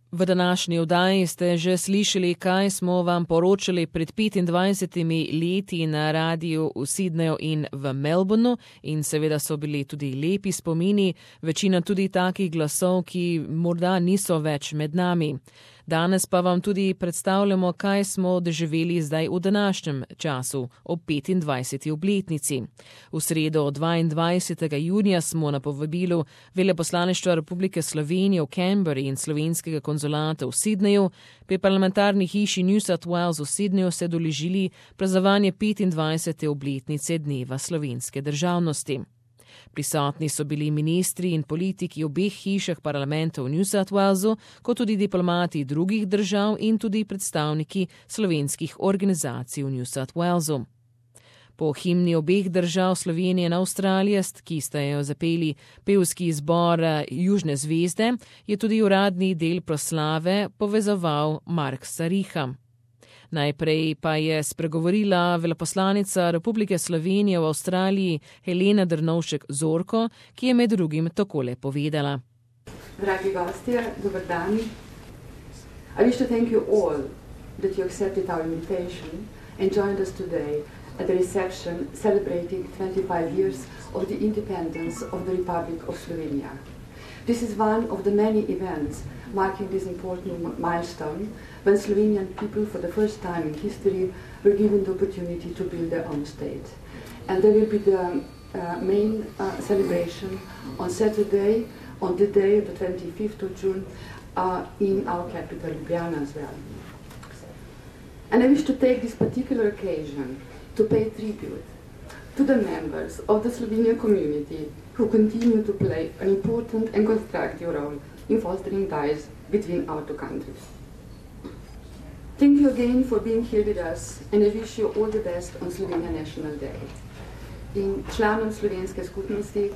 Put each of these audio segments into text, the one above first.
V današnji oddaji ste že slišali, kaj smo vam poročali pred 25 leti na radiju v Sydneyju in v Melbourneu in seveda so bili tudi lepi spomini, večina tudi takih glasov, ki morda niso več med nami. Danes pa vam tudi predstavljamo, kaj smo doživeli zdaj v današnjem času, ob 25. obletnici. V sredo 22. junija smo na povabilu Veleposlaništva Republike Slovenije v Canberri in slovenskega konzulata v Sydneyju pri parlamentarni hiši New South Wales v Sydneyju se udeležili praznovanje 25. obletnice Dneva slovenske državnosti. Prisotni so bili ministri in politiki obeh hišah parlamentov v New South Walesu, kot tudi diplomati drugih držav in tudi predstavniki slovenskih organizacij v New South Walesu. Po himni obeh držav Slovenije in Avstralije, ki sta jo zapeli pevski zbor Južne zvezde, je tudi uradni del proslave povezoval Mark Sariha. Najprej pa je spregovorila veleposlanica Republike Slovenije v Avstraliji Helena Drnovšek-Zorko, ki je med drugim takole povedala. Dragi gostje, dober dan. I wish to thank you all that you accepted our invitation and joined us today at the reception celebrating 25 years of the independence of the Republic of Slovenia. This is one of the many events marking this important milestone when Slovenian people for the first time in history were given the opportunity to build their own state. And there will be the main celebration on Saturday, on the day of the 25th of June, in our capital, Ljubljana as well. And I wish to take this particular occasion to pay tribute to the members of the Slovenian community who continue to play an important and constructive role in fostering ties between our two countries. Thank you again for being here with us and I wish you all the best on Slovenia National Day. In članom slovenske skupnosti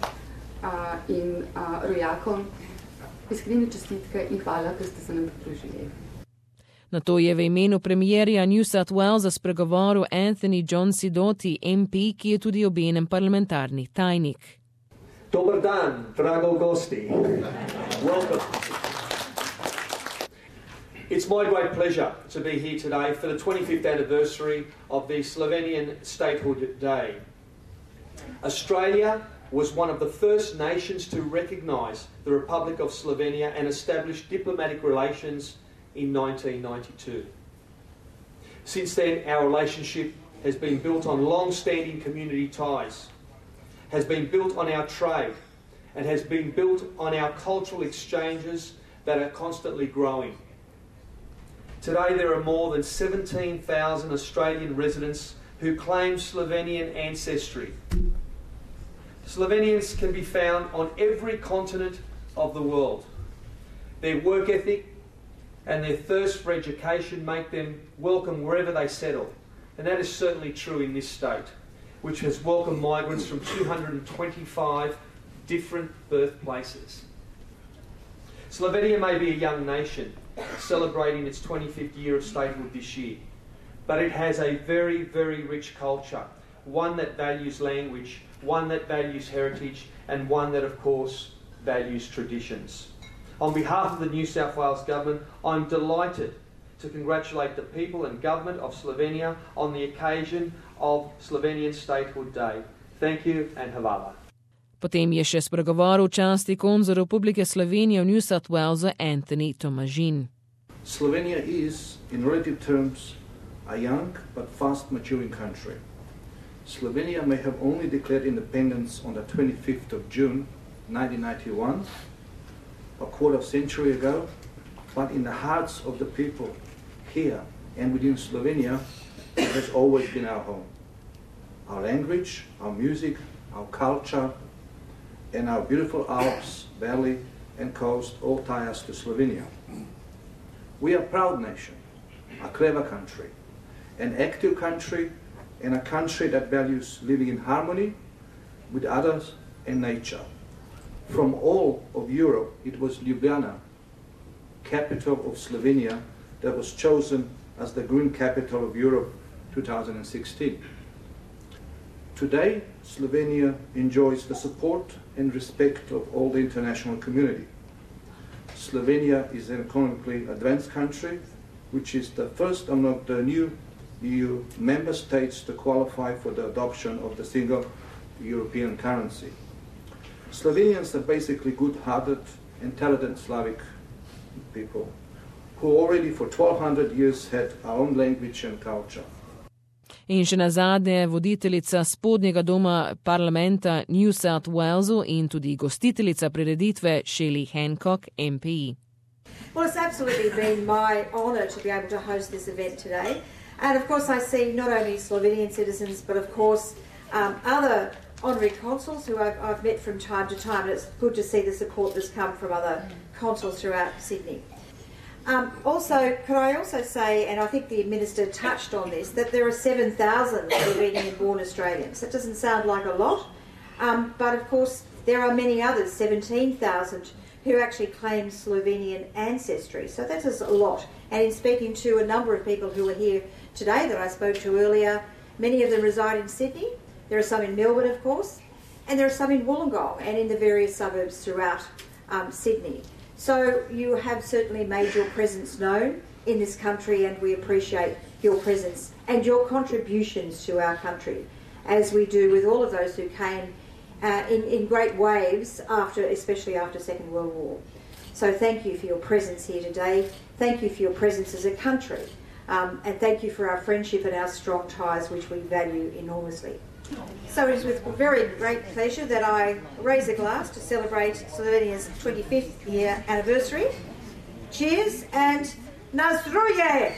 in rojakom iskrene čestitke in hvala, ker ste se nam pridružili. Nato je v imenu premierja New South Walesa spregovoril Anthony John Sidoti, MP, ki je tudi obenem parlamentarni tajnik. Dobar dan, drago gosti. Welcome. It's my great pleasure to be here today for the 25th anniversary of the Slovenian Statehood Day. Australia was one of the first nations to recognise the Republic of Slovenia and establish diplomatic relations in 1992. Since then, our relationship has been built on long-standing community ties, has been built on our trade, and has been built on our cultural exchanges that are constantly growing. Today there are more than 17,000 Australian residents who claim Slovenian ancestry. Slovenians can be found on every continent of the world. Their work ethic and their thirst for education make them welcome wherever they settle. And that is certainly true in this state, which has welcomed migrants from 225 different birthplaces. Slovenia may be a young nation, celebrating its 25th year of statehood this year, but it has a very, very rich culture, one that values language, one that values heritage, and one that, of course, values traditions. On behalf of the New South Wales Government, I'm delighted to congratulate the people and government of Slovenia on the occasion of Slovenian Statehood Day. Thank you and hvala. Potem je še spregovoril časti konzul Republike Slovenije v New South Walesu Anthony Tomažin. Slovenia is, in relative terms, a young but fast maturing country. Slovenia may have only declared independence on the 25th of June 1991, a quarter of a century ago, but in the hearts of the people here and within Slovenia, it has always been our home. Our language, our music, our culture, and our beautiful Alps, valley, and coast all tie us to Slovenia. We are a proud nation, a clever country, an active country, and a country that values living in harmony with others and nature. From all of Europe, it was Ljubljana, capital of Slovenia, that was chosen as the Green Capital of Europe 2016. Today, Slovenia enjoys the support and respect of all the international community. Slovenia is an economically advanced country, which is the first among the new EU member states to qualify for the adoption of the single European currency. Slovenians are basically good-hearted, intelligent Slavic people who already for 1200 years had our own language and culture. In še nazadnje voditeljica spodnjega doma parlamenta New South Walesu in tudi gostiteljica prireditve Shelley Hancock, MPE. Well, it's absolutely been my honour to be able to host this event today. And of course I see not only Slovenian citizens, but of course other honorary consuls who I've met from time to time. And it's good to see the support that's come from other consuls throughout Sydney. Also, could I also say, and I think the Minister touched on this, that there are 7,000 Slovenian-born Australians. That doesn't sound like a lot, but of course there are many others, 17,000, who actually claim Slovenian ancestry. So that is a lot. And in speaking to a number of people who are here today that I spoke to earlier, many of them reside in Sydney. There are some in Melbourne, of course, and there are some in Wollongong and in the various suburbs throughout Sydney. So you have certainly made your presence known in this country, and we appreciate your presence and your contributions to our country, as we do with all of those who came in great waves, especially after Second World War. So thank you for your presence here today. Thank you for your presence as a country, and thank you for our friendship and our strong ties, which we value enormously. So it is with very great pleasure that I raise a glass to celebrate Slovenia's 25th year anniversary. Cheers and Nazdrovje!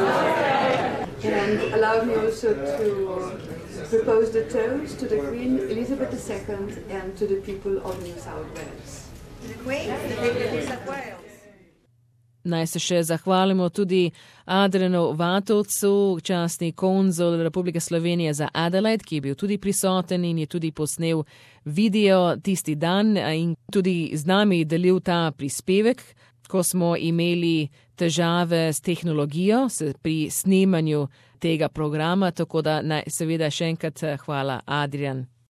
And allow me also to propose the toast to the Queen Elizabeth II and to the people of New South Wales. The Queen, the people of New South Wales. Naj se še zahvalimo tudi Adrianu Vatovcu, častni konzul Republike Slovenije za Adelaide, ki je bil tudi prisoten in je tudi posnel video tisti dan in tudi z nami delil ta prispevek, ko smo imeli težave s tehnologijo pri snemanju tega programa, tako da seveda še enkrat hvala, Adrian.